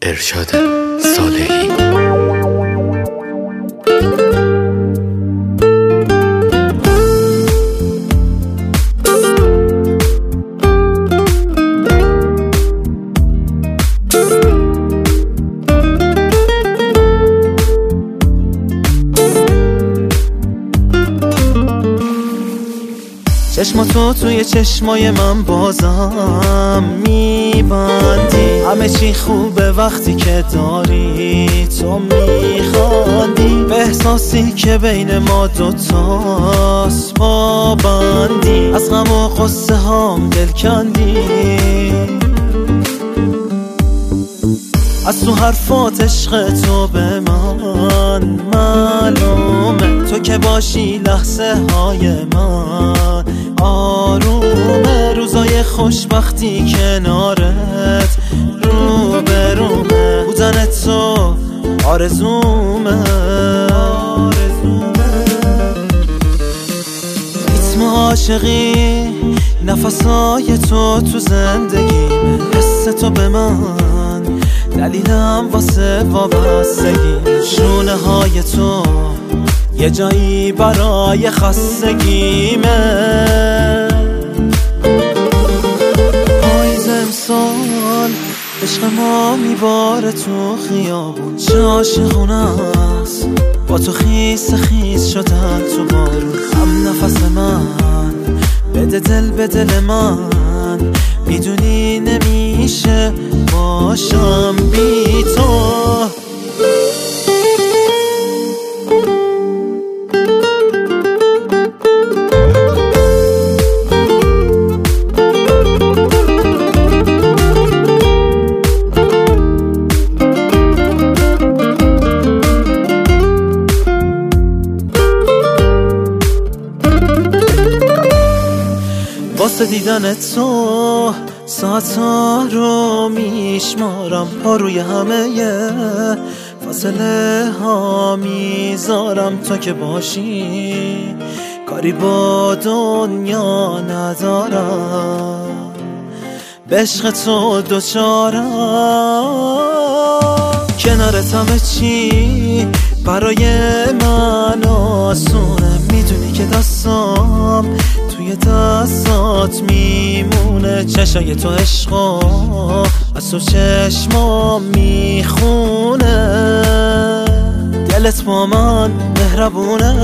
ارشاد صالحی. چشماتو توی چشمای من بازم میبندی، همه چی خوبه وقتی که داری تو میخواندی، به احساسی که بین ما دوتاست پابندی، از غم و غصه هام دل کندی، از تو حرفات عشق تو به من معلومه، تو که باشی لحظه های من آرومه، روزای خوشبختی کنارت روبرومه، بودن تو آرزومه، ریتم عاشقی نفسای تو زندگیمه، حس تو به من دلیلم واسه وابستگی، شونه های تو یه جایی برای خستگیمه، پاییز امسال عشق ما میباره تو خیابون، چه عاشقونه است با تو خیس شدن تو بارون، هم نفس من بده دل به دل من، میدونی نمیشه باشم بی تو. واسه دیدن تو ساعت‌ها رو میشمارم، پا روی همه فاصله ها میذارم، تا که باشی کاری با دنیا ندارم، به عشق تو دوچارم، کنارت همه چی برای من آسونه، میدونی که دستام توی دستات میمونه، چشای تو عشقا از تو چشمام میخونه، دلت با من مهربونه،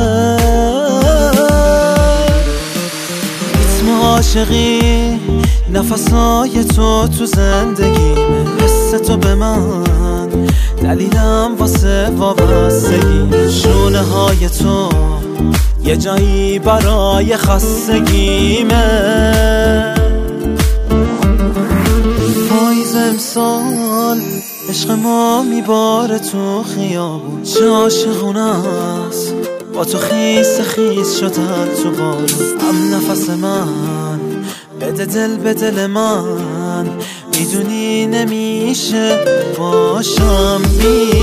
ریتم عاشقی نفسای تو زندگیمه، حس تو به من دلیلم واسه وابستگی، شونه های تو یه جایی برای خستگیمه، پاییز امسال عشق ما میباره تو خیابون، چه عاشقونه است با تو خیس شدن تو بارون، هم نفس من بده دل به دل من، میدونی نمیشه باشم بی